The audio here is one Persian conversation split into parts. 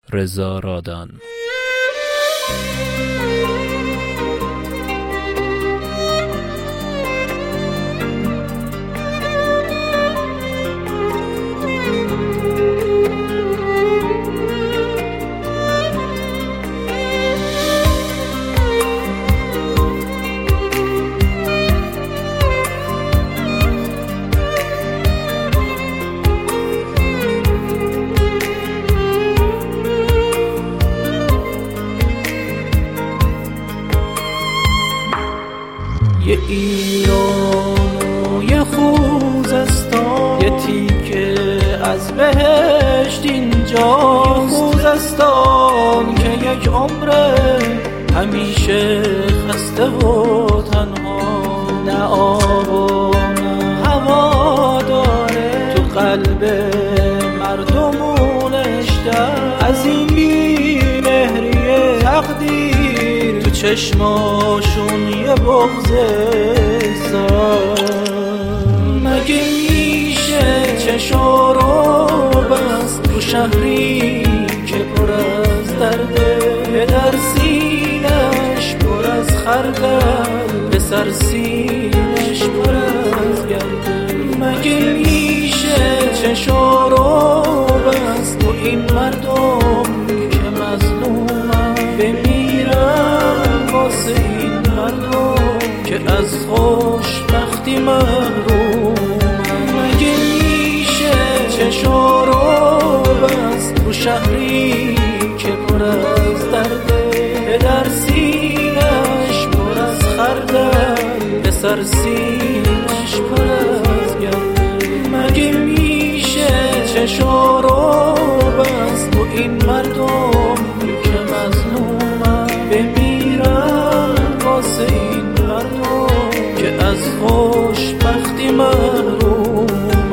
رضا رادان. یه ایران و یه خوزستان، یه تیکه از بهشت اینجا. خوزستان که یک عمره همیشه خسته و تنها، نه آب و نه هوا داره، تو قلب مردمونش در. از این بی‌مهری تقدیر تو چشماشون یه بغض سر. مگه میشه چشا رو بست رو شهری که پر از درده، در سینش پر از خردل، به سر سینش پر از گرده. مگه میشه چشا رو بست رو این مردم که مظلومن، بمیرن واسه این مردم که از خوشبختی محرومن. مگه میشه چشا رو بست رو شهری که پر از درده، در سینش پر از خردل، به سر سینش پر از گرده. مگه میشه چشا رو بست رو این مردم که مظلومن، بمیرن واسه این مردم که از خوشبختی محرومن.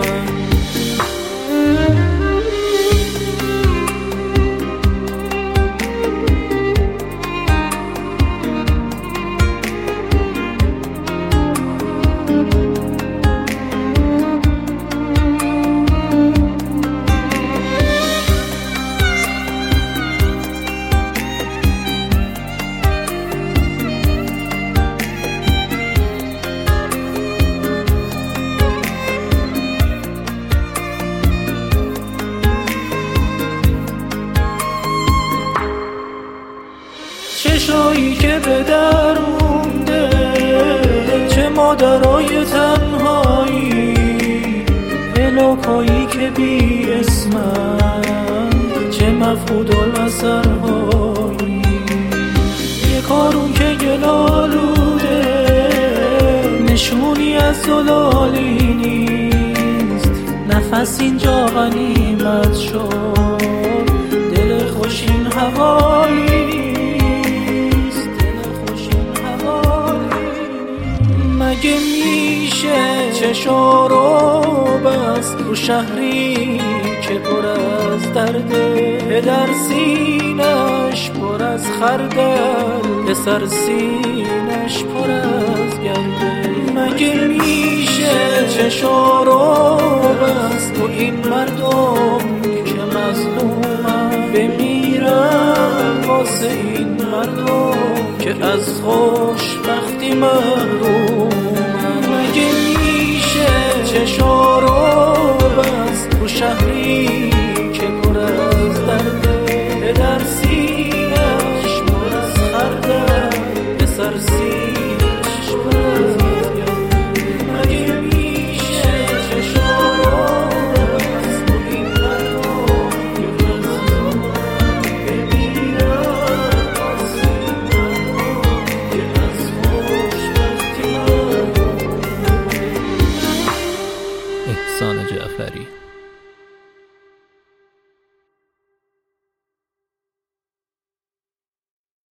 چشایی که به در مونده، چه مادرای تنهایی، پلاکایی که بی اسمن، چه مفقود المثرهایی. یه کارون که گلالوده، نشونی از زلالی نیست. نفس اینجا غنیمت شد، دل خوشین حوالی. مگه میشه چشا رو بست رو شهری که پر از درده، در سینش پر از خردل، به سر سینش پر از گرده. مگه میشه چشا رو بست رو این مردم که مظلومن، بمیرن واسه این مردم که از خوشبختی محرومن. مگه میشه چشا رو بست رو شهری که پر از درده، در سینش پر از خردل، به سر سینش پر از گرده. مگه میشه چشا رو بست رو این مردم که مظلومن، بمیرن واسه این مردم که از خوشبختی محرومن. احسان جعفری.